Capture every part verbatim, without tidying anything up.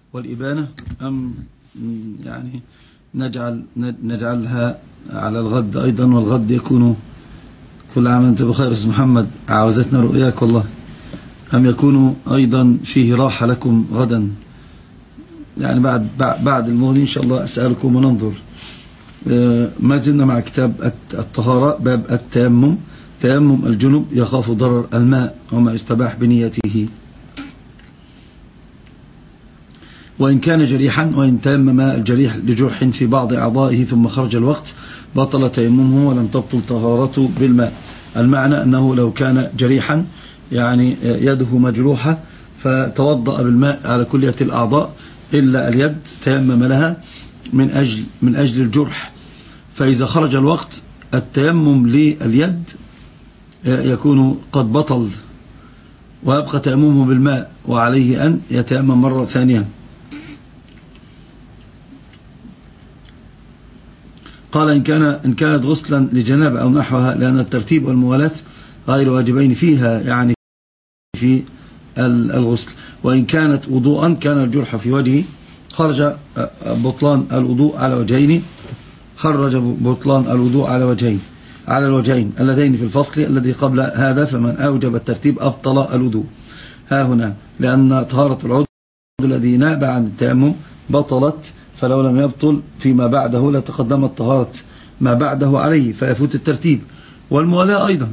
والإبانة، أم يعني نجعل نجعلها على الغد أيضا، والغد يكون كل عام أنت بخير أستاذ محمد، عاوزتنا رؤياك والله، أم يكون أيضا فيه راحة لكم غدا، يعني بعد بعد المغني إن شاء الله أسألكم وننظر. ما زلنا مع كتاب الطهارة، باب التيمم، تيمم الجنب يخاف ضرر الماء وما يستباح بنيته، وإن كان جريحا، وإن تيمم الجريح لجرح في بعض أعضائه ثم خرج الوقت بطل تيممه ولم تبطل طهارته بالماء. المعنى أنه لو كان جريحا يعني يده مجروحة فتوضأ بالماء على كلية الأعضاء إلا اليد، تيمم لها من أجل من أجل الجرح، فإذا خرج الوقت التيمم لليد يكون قد بطل ويبقى تيممه بالماء، وعليه أن يتيمم مرة ثانية. قال إن كان إن كانت غسلا لجنابة أو نحوها، لأن الترتيب والموالاة غير واجبين فيها، يعني في الغسل. وإن كانت وضوءا كان الجرح في وجهه، خرج بطلان الوضوء على وجهين، خرج بطلان الوضوء على وجهين على الوجهين اللذين في الفصل الذي قبل هذا، فمن أوجب الترتيب أبطل الوضوء. ها هنا لأن طهارة العضو الذي ناب عن التيمم بطلت، فلو لم يبطل فيما بعده لتقدمت طهارة ما بعده عليه فيفوت الترتيب، والموالاة أيضا.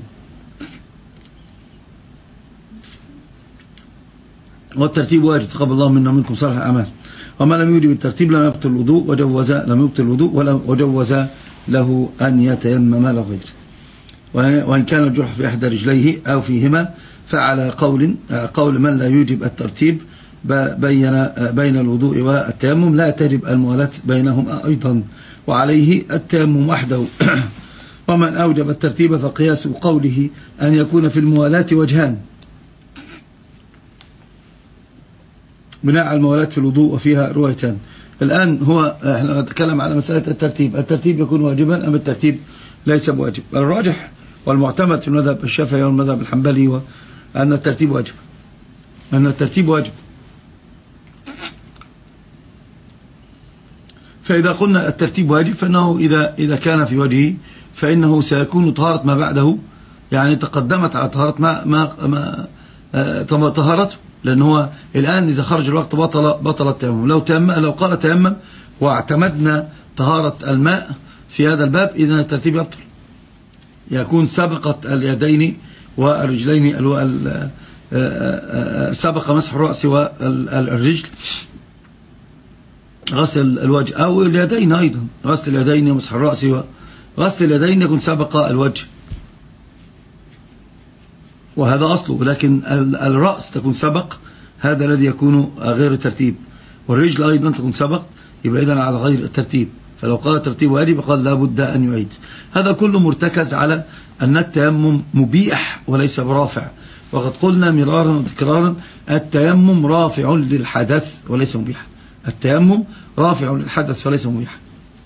والترتيب واجب، تقبل الله منا ومنكم صالح الأعمال. وما لم يوجب الترتيب لم يبطل الوضوء، وجوز لم يبطل الوضوء وجوز له أن يتيمم له غيره. وإن كان الجرح في إحدى رجليه أو فيهما، فعلى قول قول من لا يوجب الترتيب بين بين الوضوء والتيمم، لا تجب الموالاة بينهما أيضا، وعليه التيمم وحده. ومن أوجب الترتيب فقياس قوله أن يكون في الموالاة وجهان، بناء على الموالاة في الوضوء وفيها روايتان. الآن هو احنا نتكلم على مسألة الترتيب، الترتيب يكون واجبا أم الترتيب ليس بواجب؟ الراجح والمعتمد في المذهب الشافعي والمذهب الحنبلي أن الترتيب واجب، أن الترتيب واجب. فإذا قلنا الترتيب واجب، فإنه إذا إذا كان في وجهه فإنه سيكون طهارة ما بعده، يعني تقدمت على طهارة ما ما, ما طهارته، لأن هو الآن إذا خرج الوقت بطل بطل التيمم. لو تيمم لو قال تيمم واعتمدنا طهارة الماء في هذا الباب، إذن الترتيب يبطل، يكون سبقت اليدين والرجلين، سبق مسح الرأس والرجل، غسل الوجه أو اليدين أيضا، غسل اليدين ومسح الرأس، وغسل اليدين يكون سبق الوجه، وهذا أصله. لكن الرأس تكون سبق، هذا الذي يكون غير الترتيب، والرجل أيضا تكون سبق، يبقى إذن على غير الترتيب. فلو قال الترتيب واجب قال لابد أن يعيد. هذا كله مرتكز على أن التيمم مبيح وليس برافع، وقد قلنا مرارا وتكرارا التيمم رافع للحدث وليس مبيح، التيمم رافع للحدث وليس مبيح.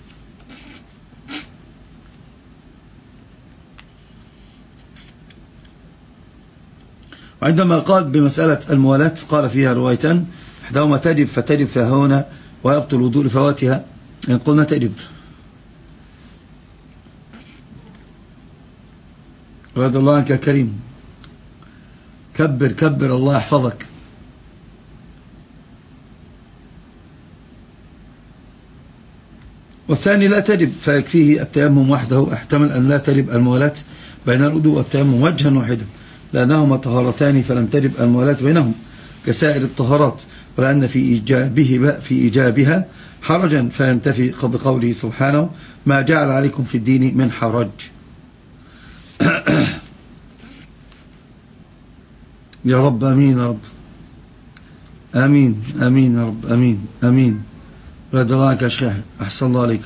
وعندما قال بمسألة الموالاة قال فيها روايتان، إحداهما تجب فتجب فهنا ويبطل الوضوء لفواتها، إن قلنا تجب. رضي الله عنك يا كريم، كبر كبر الله يحفظك. والثاني لا تجب فيكفيه التيمم وحده، احتمل أن لا تجب الموالاة بين الوضوء والتيمم وجها واحدا، لأنهما طهارتان فلم تجب الموالاة بينهم كسائر الطهارات، ولأن في إيجابه في إيجابها حرجا، فينتفي بقوله سبحانه ما جعل عليكم في الدين من حرج. يا رب أمين يا رب، أمين أمين يا رب، أمين أمين. رضي الله عنك يا شيخ، أحسن الله عليك.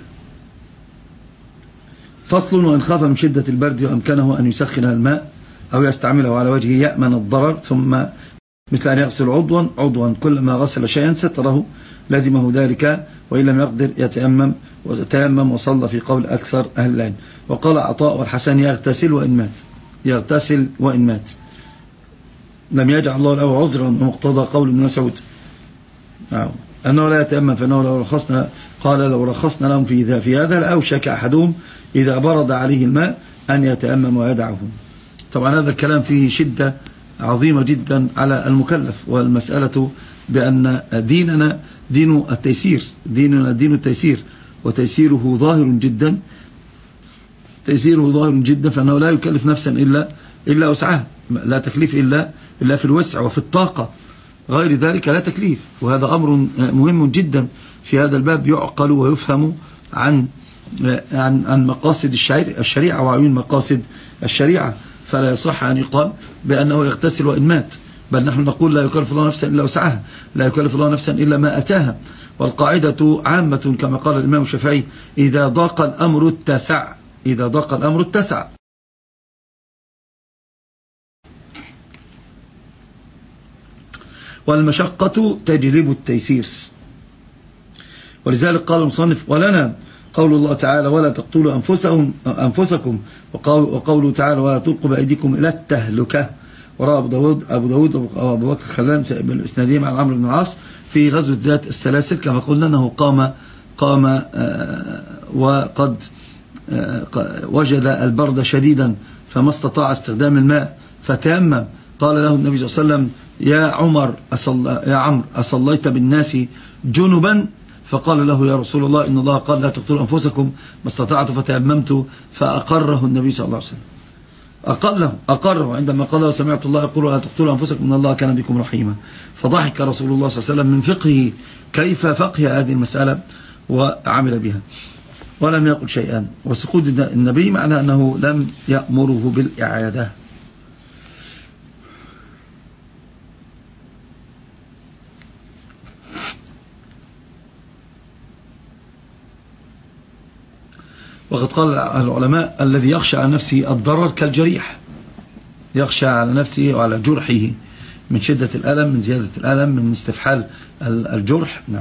فصل: وإن خاف من شدة البرد وأمكنه أن يسخن الماء أو يستعمله على وجهه يأمن الضرر، ثم مثل أن يغسل عضوا عضوا كلما غسل شيئا ستره لازمه ذلك، وإن لم يقدر يتيمم وتيمم وصلى في قول أكثر أهل العلم. وقال عطاء والحسن يغتسل وإن مات، يغتسل وإن مات، لم يجعل الله له عذرا، ومقتضى قول ابن مسعود نعم أنه لا يتأمم، فإنه لو رخصنا قال لو رخصنا لهم في في هذا لأوشك أحدهم إذا برد عليه الماء أن يتأمم ويدعه. طبعا هذا الكلام فيه شدة عظيمة جدا على المكلف، والمسألة بأن ديننا دين التيسير، ديننا دين التيسير، وتيسيره ظاهر جدا، تيسيره ظاهر جدا، فأنه لا يكلف نفسا إلا إلا وسعها، لا تكليف إلا إلا في الوسع وفي الطاقة، غير ذلك لا تكليف. وهذا أمر مهم جدا في هذا الباب، يعقل ويفهم عن عن عن مقاصد الشريعة وعيون مقاصد الشريعة، فلا يصح أن يقال بأنه يغتسل وإن مات، بل نحن نقول لا يكلف الله نفسا إلا وسعها، لا يكلف الله نفسا إلا ما أتاها. والقاعدة عامة كما قال الإمام الشافعي: إذا ضاق الأمر اتسع، إذا ضاق الأمر اتسع. والمشقة تجلب التيسير، ولذلك قال المصنف: ولنا قول الله تعالى: ولا تقتلوا أنفسهم أنفسكم، وقوله تعالى: ولا تلقوا بأيديكم إلى التهلكة. وراى أبو داود أبو داود وأبو بكر الخلال بالإسنادية عن عمرو بن العاص في غزوة ذات السلاسل كما قلنا أنه قام قام وقد وجد البرد شديدا فما استطاع استخدام الماء فتيمم. قال له النبي صلى الله عليه وسلم: يا عمر أصل يا عمرو أصليت بالناس جنبا؟ فقال له: يا رسول الله إن الله قال لا تقتلوا أنفسكم، ما استطعت فتيممت. فأقره النبي صلى الله عليه وسلم، أقله أقره عندما قال له: سمعت الله يقول لا تقتلوا أنفسكم إن الله كان بكم رحيما. فضحك رسول الله صلى الله عليه وسلم من فقهه، كيف فقه هذه المسألة وعمل بها، ولم يقل شيئا. وسقوط النبي معنى أنه لم يأمره بالإعادة. وقد قال العلماء: الذي يخشى على نفسه الضرر كالجريح، يخشى على نفسه وعلى جرحه من شدة الألم، من زيادة الألم، من استفحال الجرح. نعم.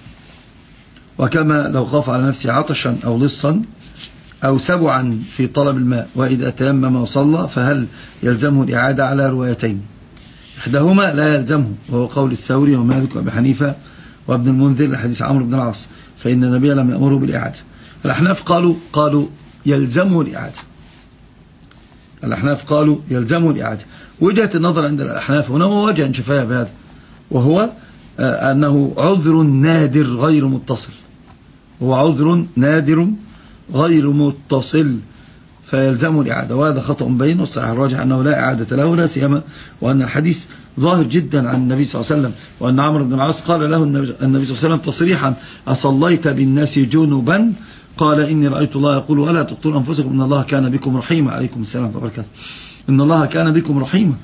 وكما لو خاف على نفسه عطشا أو لصا أو سبعا في طلب الماء، وإذا تيمم وصلى فهل يلزمه الإعادة؟ على روايتين، إحداهما لا يلزمه، وهو قول الثوري ومالك وأبي حنيفة وابن المنذر لحديث عمرو بن العاص، فإن النبي لم يأمره بالإعادة. الأحناف قالوا قالوا يلزمه الإعادة، الأحناف قالوا يلزمه الإعادة. وجهة النظر عند الأحناف هنا ووجه شفاية بهذا، وهو أنه عذر نادر غير متصل، هو عذر نادر غير متصل فيلزمه الإعادة، وهذا خطأ بين. والصحيح الراجح أنه لا إعادة له، لا سيما وأن الحديث ظاهر جدا عن النبي صلى الله عليه وسلم، وأن عمرو بن العاص قال له النبي صلى الله عليه وسلم تصريحا: أصليت بالناس جنبا؟ قال: إني رأيت الله يقول ولا تقتلوا أنفسكم إن الله كان بكم رحيما. عليكم السلام ورحمة الله وبركاته. إن الله كان بكم رحيما.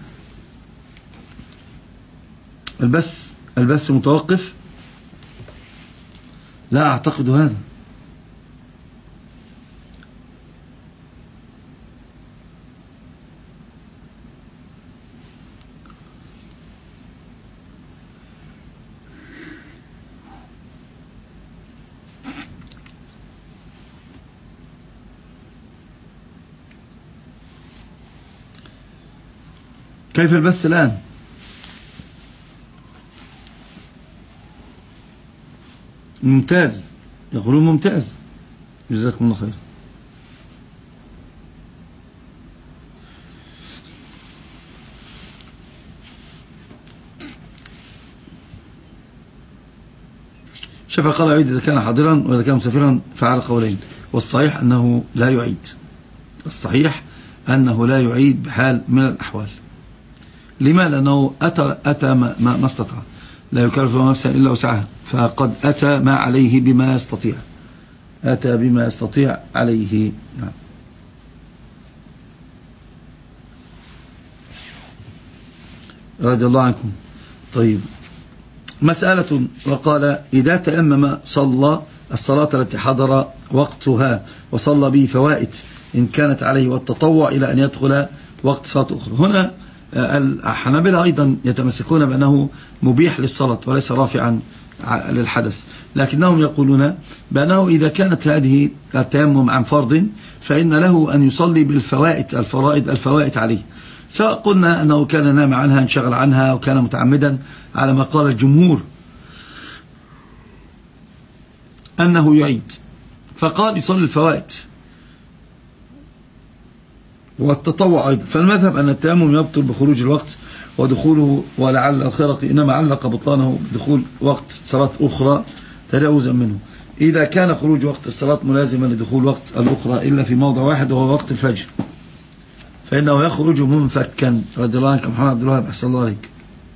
البث البث متوقف؟ لا أعتقد هذا. كيف البث الآن؟ ممتاز، يقولون ممتاز، جزاكم الله خير. شفا قال: يعيد إذا كان حاضرا، وإذا كان مسافرا فعلى قولين، والصحيح أنه لا يعيد، الصحيح أنه لا يعيد بحال من الأحوال. لما؟ لأنه أتى, أتى ما, ما استطاع، لا يكلف نفسا إلا وسعها، فقد أتى ما عليه بما يستطيع، أتى بما يستطيع عليه. نعم. رضي الله عنكم. طيب، مسألة. وقال: إذا تأمم صلى الصلاة التي حضر وقتها وصلى به فوائت إن كانت عليه، والتطوع إلى أن يدخل وقت صلاة أخرى. هنا الحنابلة أيضا يتمسكون بأنه مبيح للصلاة وليس رافعا للحدث، لكنهم يقولون بأنه إذا كانت هذه التيمم عن فرض فإن له أن يصلي بالفوائت، الفرائض الفوائت عليه، سواء قلنا أنه كان نام عنها، انشغل عنها، وكان متعمدا على ما قال الجمهور أنه يعيد، فقال يصلي الفوائد والتطوع أيضا. فالمذهب أن التيمم يبطل بخروج الوقت ودخوله، ولعل الخرقي إنما علق بطلانه بدخول وقت صلاة أخرى تجاوزا منه، إذا كان خروج وقت الصلاة ملازما لدخول وقت الأخرى إلا في موضع واحد وهو وقت الفجر، فإنه يخرج منفكا. رضي الله عنك محمد عبد الوهاب، أحسن الله عليك.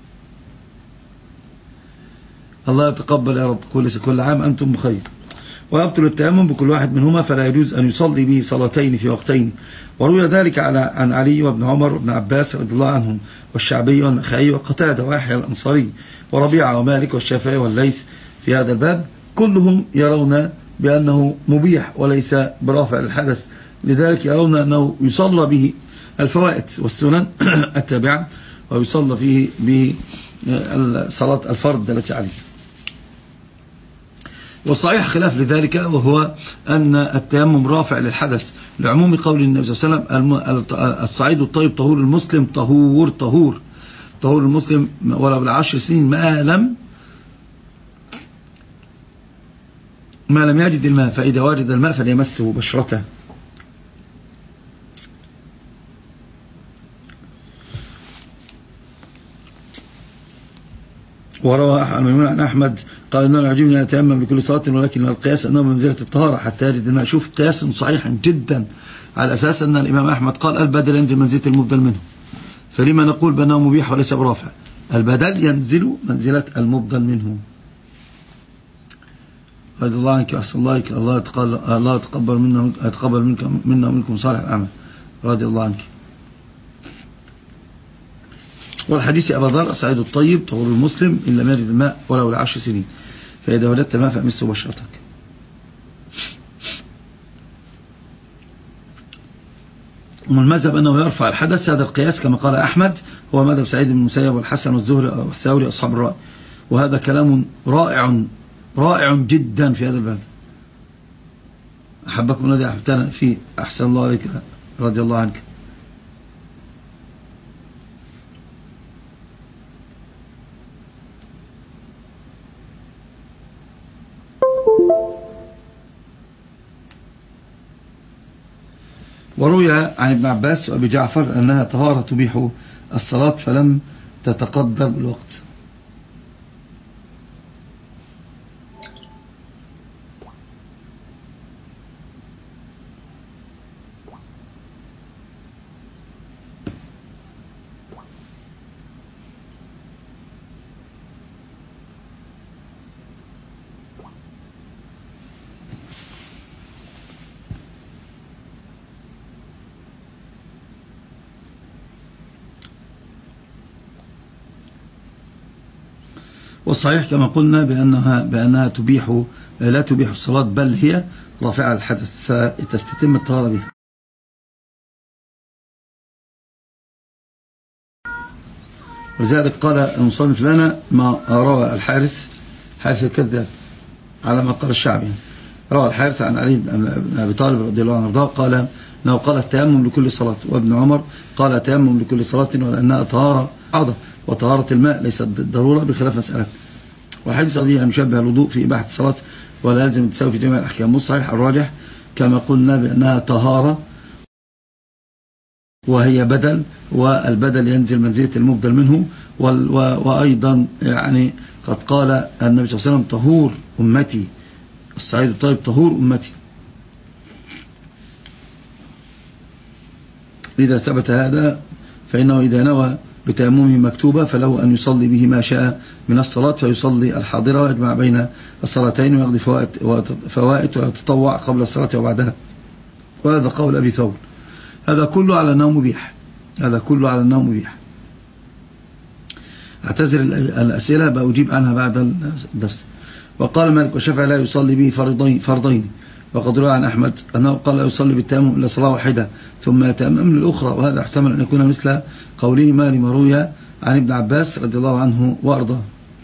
الله يتقبل يا رب، كل كل عام أنتم بخير. ويبطل التيمم بكل واحد منهما، فلا يجوز أن يصلي به صلاتين في وقتين. وروي ذلك على عن علي وابن عمر وابن عباس رضي الله عنهم، والشعبي والنخعي وقتادة ويحيى الأنصاري وربيعة ومالك والشافعي والليث في هذا الباب، كلهم يرون بأنه مبيح وليس برافع الحدث، لذلك يرون أنه يصلى به الفوائد والسنن التابعة، ويصلى فيه به صلاة الفرد التي عليه. والصحيح خلاف لذلك، وهو أن التيمم رافع للحدث لعموم قول النبي صلى الله عليه وسلم: الصعيد الطيب طهور المسلم، طهور طهور طهور المسلم ولو بالعشر سنين ما لم ما لم يجد الماء، فإذا وجد الماء فليمسه بشرته. وروى عن أحمد قال: إنه يعجبني أن أتيمم لكل صلاة، ولكن القياس أنه بمنزلة الطهارة حتى يجد الماء. شوف قياس صحيح جدا، على أساس أن الإمام أحمد قال البدل ينزل منزلة المبدل منه، فلما نقول بأنه مبيح وليس برافع؟ البدل ينزل منزلة المبدل منه. رضي الله عنك وأحسن الله عليك. الله يتقبل الله يتقبل منا يتقبل منك منا ومنكم صالح الأعمال. رضي الله عنك. والحديث أبا ذر: الصعيد الطيب طهور المسلم إن لم يجد الماء ولو لعشر سنين، فإذا وجدت الماء فأمسه بشرتك. والمذهب أنه يرفع الحدث، هذا القياس كما قال أحمد هو مذهب سعيد بن المسيب والحسن والزهري والثوري أصحاب الرأي، وهذا كلام رائع رائع جدا في هذا الباب. أحبكم الذي أحبتنا فيه، أحسن الله عليك، رضي الله عنك. وروي عن ابن عباس وأبي جعفر أنها طهارة تبيح الصلاة فلم تتقدر بالوقت. والصحيح كما قلنا بأنها, بأنها تبيح لا تبيح الصلاة، بل هي رافعة الحدث فتستتم الطهارة بها. وذلك قال المصنف لنا ما روى الحارث حارث الكذاب على ما قال الشعبي. روى الحارث عن علي بن أبي طالب رضي الله عنه قال انه قال التيمم لكل صلاة، وابن عمر قال التيمم لكل صلاة ولأنها طهارة عضة، وطهارة الماء ليست ضرورة بخلاف مسألة. وحديث قضية مشابه الوضوء في إباحة الصلاة ولا يلزم تساوي في جميع الأحكام. والصحيح الراجح كما قلنا بأنها طهارة وهي بدل، والبدل ينزل منزلة المبدل منه. وأيضا يعني قد قال النبي صلى الله عليه وسلم طهور أمتي، الصعيد الطيب طهور أمتي. إذا ثبت هذا فإنه إذا نوى بتيممه مكتوبة فله أن يصلي به ما شاء من الصلاة، فيصلي الحاضرة ويجمع بين الصلاتين ويقضي فوائد ويتطوع قبل الصلاة وبعدها. وهذا قول أبي ثور. هذا كله على أنه مبيح، هذا كله على أنه مبيح. اعتذر الأسئلة بأجيب عنها بعد الدرس. وقال مالك والشافعي لا يصلي به فرضين فرضين وقد روى عن أحمد أنه قال لا يصلي بالتيمم إلا صلاة واحدة ثم يتيمم للأخرى، وهذا احتمل أن يكون مثل قولهما لما روي عن ابن عباس رضي الله عنه وأرضاه.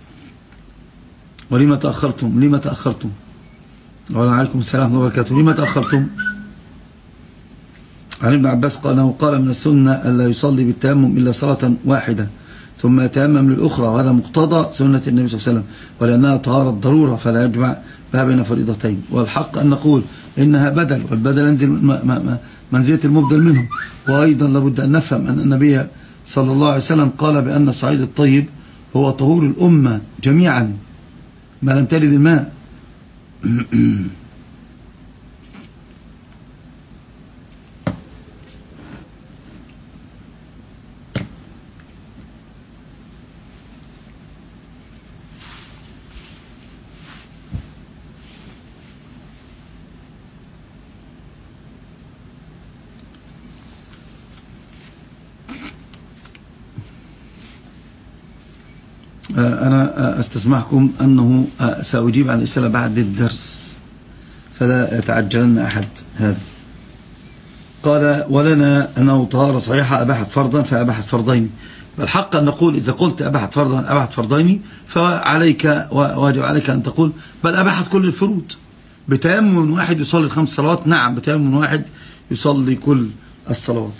ولما تأخرتم لما تأخرتم وعليكم السلام ورحمة الله وبركاته. لما تأخرتم؟ عن ابن عباس قال أنه قال من السنة ألا يصلي بالتيمم إلا صلاة واحدة ثم يتيمم للأخرى، وهذا مقتضى سنة النبي صلى الله عليه وسلم، ولأنها طهارة ضرورة فلا يجمع بها بين فريضتين. والحق أن نقول إنها بدل، والبدل ينزل منزلة المبدل منه. وأيضا لابد أن نفهم أن النبي صلى الله عليه وسلم قال بأن الصعيد الطيب هو طهور الأمة جميعا ما لم ترد الماء. أنا أستسمحكم أنه سأجيب عن الأسئلة بعد الدرس، فلا يتعجلن أحد. هذا قال ولنا أنه طهارة صحيحة أباحت فرضا فأباحت فرضين. والحق أن نقول إذا قلت أباحت فرضا أباحت فرضين فعليك واجب عليك أن تقول بل أباحت كل الفروض. بتيمم واحد يصلي الخمس صلوات؟ نعم، بتيمم واحد يصلي كل الصلوات.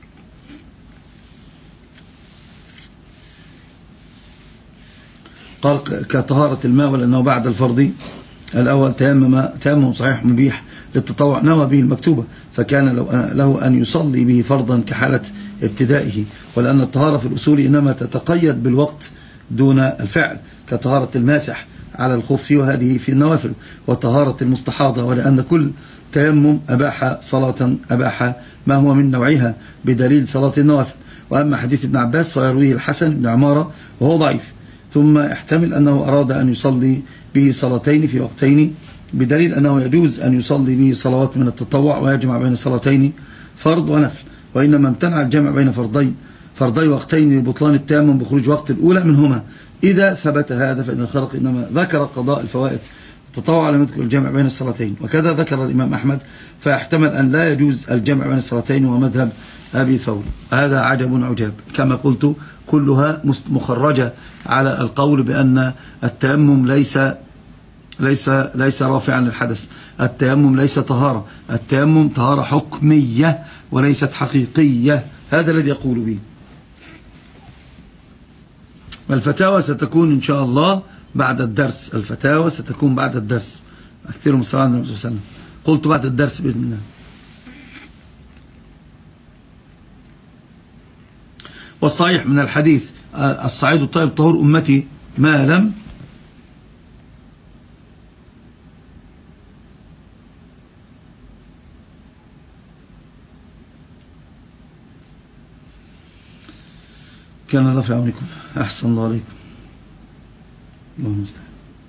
قال كطهارة الماء ولأنه بعد الفرض الأول تيمم تيمم صحيح مبيح للتطوع نوى به المكتوبة، فكان له أن يصلي به فرضا كحالة ابتدائه. ولأن الطهارة في الأصول إنما تتقيد بالوقت دون الفعل، كطهارة الماسح على الخف وهذه في النوافل، وطهارة المستحاضة. ولأن كل تيمم أباح صلاة أباح ما هو من نوعها بدليل صلاة النوافل. وأما حديث ابن عباس فيرويه الحسن بن عمارة وهو ضعيف، ثم يحتمل أنه أراد أن يصلي به صلاتين في وقتين بدليل أنه يجوز أن يصلي به صلوات من التطوع ويجمع بين صلاتين فرض ونفل. وإنما امتنع الجمع بين فرضين فرضي وقتين لبطلان التيمم بخروج وقت الأولى منهما. إذا ثبت هذا فإن الخلق إنما ذكر قضاء الفوائد التطوع لم يذكر الجمع بين الصلاتين، وكذا ذكر الإمام أحمد، فيحتمل أن لا يجوز الجمع بين الصلاتين ومذهب أبي ثور. هذا عجب عجاب. كما قلت كلها مخرجة على القول بأن التيمم ليس ليس ليس رافعا للحدث، التيمم ليس طهارة، التيمم طهارة حكمية وليست حقيقية. هذا الذي يقول به. الفتاوى ستكون إن شاء الله بعد الدرس، الفتاوى ستكون بعد الدرس. أكثر من صلى الله عليه وسلم قلت بعد الدرس بإذن الله. والصحيح من الحديث الصعيد الطيب طهور أمتي ما لم كان الله في عونكم. أحسن الله عليكم. اللهم استعان.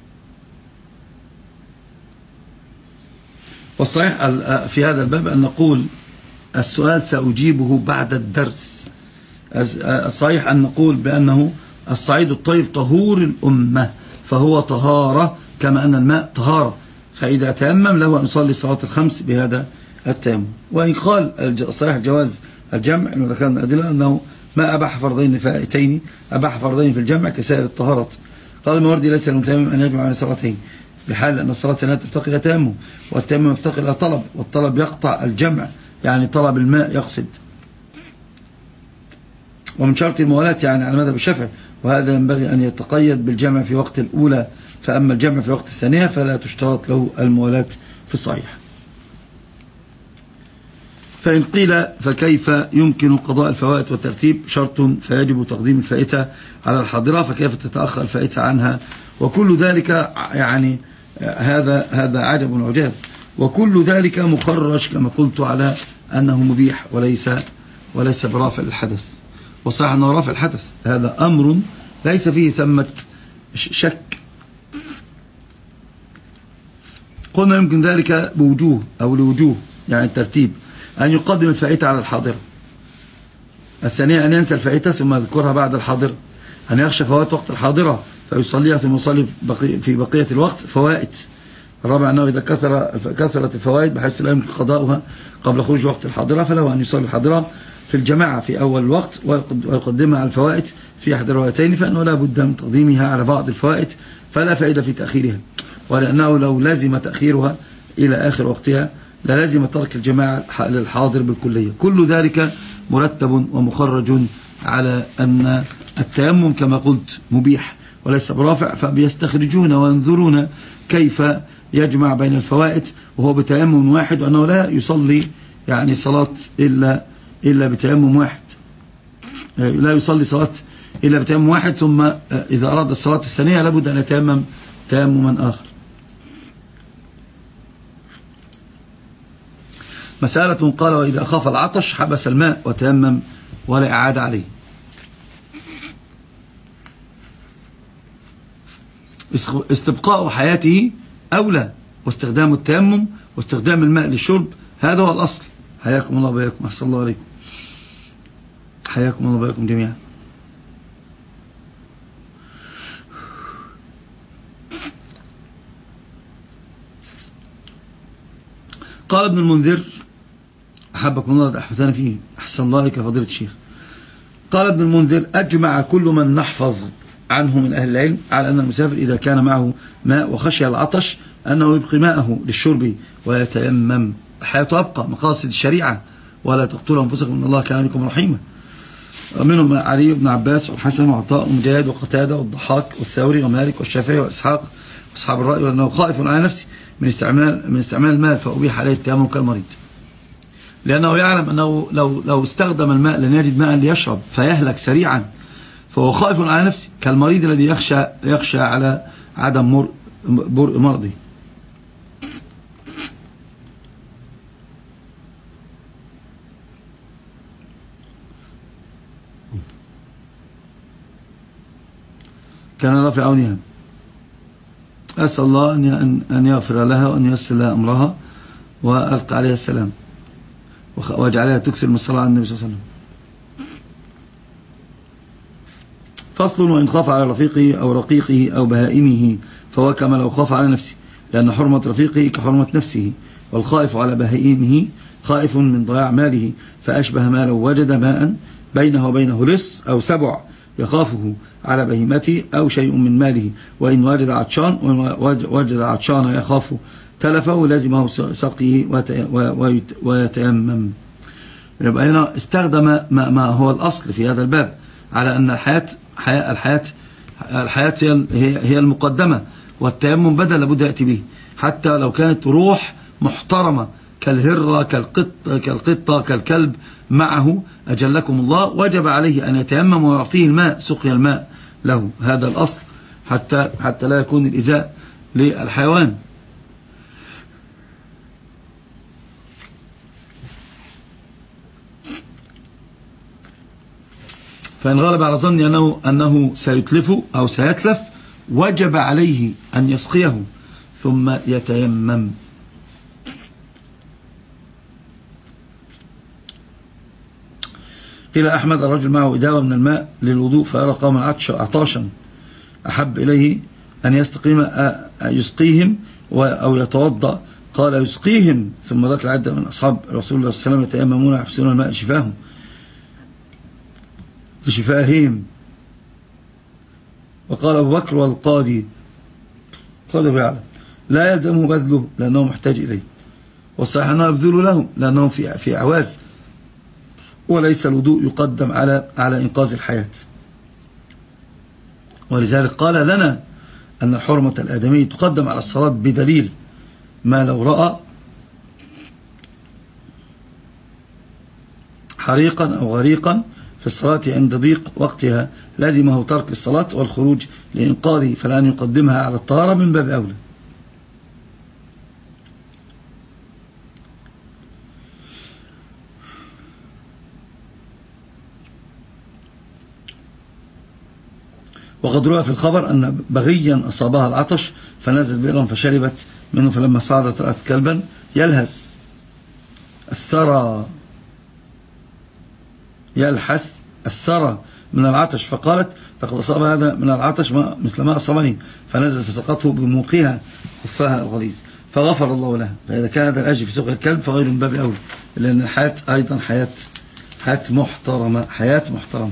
والصحيح في هذا الباب أن نقول السؤال سأجيبه بعد الدرس. الصحيح أن نقول بأنه الصعيد الطيب طهور الأمة، فهو طهارة كما أن الماء طهارة، فإذا تيمم له أن يصلي صلاة الخمس بهذا التيمم. وإن قال الصحيح جواز الجمع، إنه ذكرنا الأدلة أنه ما أباح فرضين فائتين أباح فرضين في الجمع كسائر الطهارات. قال الماوردي ليس المتيمم أن يجمع بين صلاتين بحال أن الصلاة لا تفتقر إلى تيمم، والتيمم يفتقر إلى طلب، والطلب يقطع الجمع، يعني طلب الماء يقصد. ومن شرط الموالاة يعني على مذهب الشافعي، وهذا ينبغي أن يتقيد بالجمع في وقت الأولى، فأما الجمع في وقت الثانية فلا تشترط له الموالاة في الصحيح. فإن قيل فكيف يمكن قضاء الفوائت والترتيب؟ شرط فيجب تقديم الفائتة على الحاضرة، فكيف تتأخر الفائتة عنها؟ وكل ذلك يعني هذا هذا عجب عجاب، وكل ذلك مخرج كما قلت على أنه مبيح وليس وليس برافع الحدث. وصح أنه رافع الحدث، هذا أمر ليس فيه ثمة شك. قلنا يمكن ذلك بوجوه أو لوجوه، يعني الترتيب أن يقدم الفائتة على الحاضرة، الثانية أن ينسى الفائتة ثم يذكرها بعد الحاضرة، أن يخشى فوات وقت الحاضرة فيصليها ثم يصلي في بقية الوقت فوائت. الرابع أنه إذا كثر كثرت الفوائد بحيث لا يمكن قضاؤها قبل خروج وقت الحاضرة فله أن يصلي الحاضرة في الجماعة في أول الوقت ويقدمها على الفوائد في أحد الروايتين، فإنه لا بد من تقديمها على بعض الفوائد فلا فائدة في تأخيرها، ولأنه لو لازم تأخيرها إلى آخر وقتها لازم ترك الجماعة للحاضر بالكلية. كل ذلك مرتب ومخرج على أن التيمم كما قلت مبيح وليس برافع، فبيستخرجون وينظرون كيف يجمع بين الفوائد وهو بتيمم واحد، وأنه لا يصلي يعني صلاة إلا إلا بتيمم واحد، لا يصلي صلاة إلا بتيمم واحد، ثم إذا أراد الصلاة الثانية لابد أن يتيمم تيمما آخر. مسألة قال وإذا خاف العطش حبس الماء وتيمم ولا إعادة عليه. استبقاء حياته أولى، واستخدام التيمم واستخدام الماء للشرب هذا هو الأصل. حياكم الله وبياكم، أحسن الله عليكم، حياكم الله وبياكم جميعا. قال ابن المنذر أحبكم الله أحبتنا فيه، أحسن الله عليك فضيلة الشيخ. قال ابن المنذر أجمع كل من نحفظ عنه من أهل العلم على أن المسافر إذا كان معه ماء وخشي العطش أنه يبقي ماءه للشرب ويتيمم. الحياة تبقى، مقاصد الشريعة ولا تقتلوا أنفسكم إن الله كان بكم رحيما. ومنهم علي بن عباس والحسن وعطاء ومجاهد وقتادة والضحاك والثوري ومالك والشافعي وإسحاق أصحاب الرأي، لأنه خائف على نفسه من استعمال من استعمال الماء فأبيح عليه التيمم كالمريض، لأنه يعلم أنه لو لو استخدم الماء لن يجد ماء ليشرب فيهلك سريعا، فهو خائف على نفسه كالمريض الذي يخشى يخشى على عدم برء مرضه. كان الله في عونها. أسأل الله أن أن يغفر لها وأن ييسر لها أمرها وألقى عليها السلام واجعلها تكثر من الصلاة على النبي صلى الله عليه وسلم. فصل: وإن خاف على رفيقه أو رقيقه أو بهائمه فهو كما لو خاف على نفسه، لأن حرمة رفيقه كحرمة نفسه، والخائف على بهائمه خائف من ضياع ماله، فأشبه ما لو وجد ماء بينه وبينه لص أو سبع يخافه على بهيمته أو شيء من ماله، وإن وجد عطشان وجد عطشان يخاف تلفه لازمه سقيه ويتيمم. يبقى هنا استخدم ما, ما هو الأصل في هذا الباب على أن الحياة الحياة الحياة, الحياة هي, هي المقدمة، والتيمم بدل لابد يأتي به، حتى لو كانت روح محترمة كالهرة كالقطة, كالقطة كالكلب معه أجلكم الله، وجب عليه أن يتيمم ويعطيه الماء سقي الماء له. هذا الأصل حتى, حتى لا يكون الإزاء للحيوان. فإن غلب على ظني أنه, أنه سيتلف أو سيتلف وجب عليه أن يسقيه ثم يتيمم. قيل أحمد: الرجل معه إداوة من الماء للوضوء فيرى قوما عطاشا أحب إليه أن يستقيم يسقيهم أو يتوضأ، قال: يسقيهم. ثم ذكر العدة من أصحاب رسول الله صلى الله عليه وسلم يتيممون يحبسون الماء لشفاهم لشفاههم. وقال أبو بكر والقاضي قال بيعلم لا يلزمه بذله لأنه محتاج إليه، والصحيح أنه يبذل له لأنه في في عواز، وليس الوضوء يقدم على على إنقاذ الحياة. ولذلك قال لنا أن الحرمة الآدمية تقدم على الصلاة بدليل ما لو رأى حريقا أو غريقا في الصلاة عند ضيق وقتها لازمه ترك الصلاة والخروج لإنقاذه، فلأن يقدمها على الطهارة من باب أولى. وقد روى في الخبر أن بغيا أصابها العطش فنزلت بئرا فشربت منه، فلما صعدت رأت كلبا يلهث الثرى يلحث الثرى من العطش، فقالت: لقد أصاب هذا من العطش مثل ما أصابني، فنزلت فسقته بموقها خفاها الغليظ فغفر الله لها. فإذا كان هذا الأجر في سوق الكلب فغير من باب أولى، لأن الحياة أيضا حياة حياة محترمة حياة محترمة.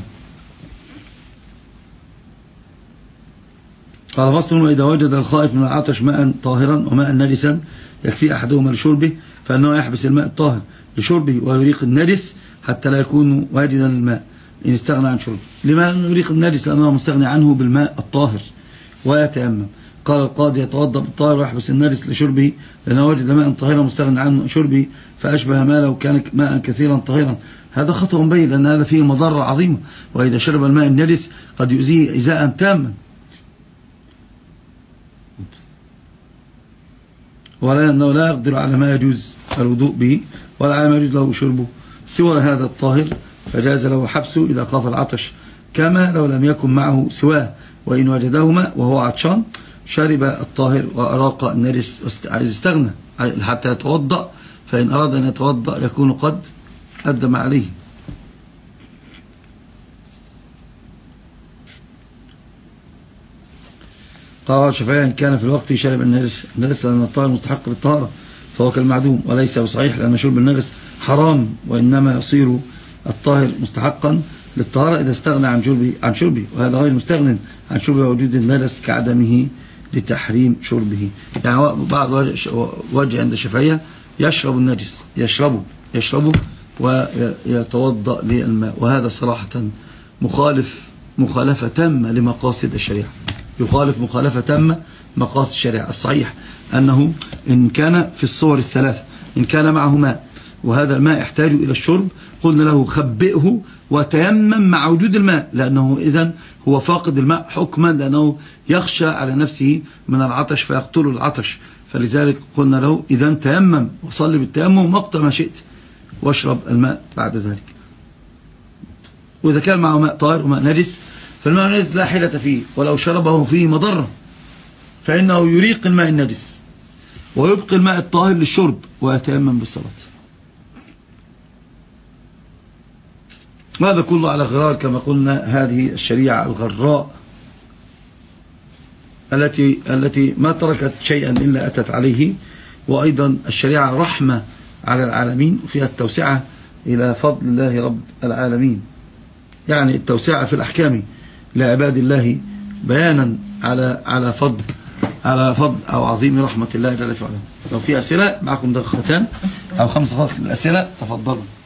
قال: فصل: وإذا وجد الخائف من العطش ماء طاهرا وماء نجسا يكفي أحدهما لشربه فإنه يحبس الماء الطاهر لشربه ويريق النجس حتى لا يكون واجدا الماء إن استغنى عن شربه. لما يريق النجس؟ لأنه مستغني عنه بالماء الطاهر ويتيمم. قال القاضي يتوضأ بالطاهر ويحبس النجس لشربه لأنه وجد ماء طاهرا مستغنى عن شربه فأشبه ما لو كان ماء كثيرا طاهرا. هذا خطأ بين، لأن هذا فيه مضرة عظيمة، وإذا شرب الماء النجس قد يؤذيه إيذاء تاما، ولا أنه لا يقدر على ما يجوز الوضوء به ولا على ما يجوز له شربه سوى هذا الطاهر، فجاز له حبسه إذا خاف العطش، كما لو لم يكن معه سواه، وإن وجدهما وهو عطشان شرب الطاهر وأراق النجس استغنى حتى يتوضأ، فإن أراد أن يتوضأ يكون قد أدم عليه. قال الشافعي إن كان في الوقت شرب النجس النجس لأن الطاهر مستحق للطهارة فهو كالمعدوم، وليس بصحيح لأن شرب النجس حرام، وإنما يصير الطاهر مستحقا للطهارة إذا استغنى عن شربه عن شربه وهذا غير مستغن عن شربه وجود النجس كعدمه لتحريم شربه. يعني بعض وجه عند الشافعية يشرب النجس يشربه يشربه ويتوضأ للماء، وهذا صراحة مخالف مخالفة تامة لمقاصد الشريعة، يخالف مخالفة تامة مقاصد الشريعة. الصحيح أنه إن كان في الصور الثلاثة، إن كان معه ماء وهذا الماء يحتاج إلى الشرب، قلنا له خبئه وتيمم مع وجود الماء، لأنه إذن هو فاقد الماء حكما، لأنه يخشى على نفسه من العطش فيقتل العطش، فلذلك قلنا له إذن تيمم وصلي بالتيمم وقت ما شئت واشرب الماء بعد ذلك. وإذا كان معه ماء طاهر وماء نجس فالماء النجس لا حيلة فيه، ولو شربه فيه مضرة، فإنه يريق الماء النجس ويبقي الماء الطاهر للشرب ويتيمم بالصلاة. وهذا كله على غرار كما قلنا هذه الشريعة الغراء التي التي ما تركت شيئا إلا أتت عليه، وأيضا الشريعة رحمة على العالمين وفيها التوسعة إلى فضل الله رب العالمين، يعني التوسعة في الأحكام لعباد الله بيانا على على فضل على فضل أو عظيم رحمة الله جل وعلا. لو في أسئلة معكم دقيقتان أو خمس دقائق للأسئلة تفضلوا.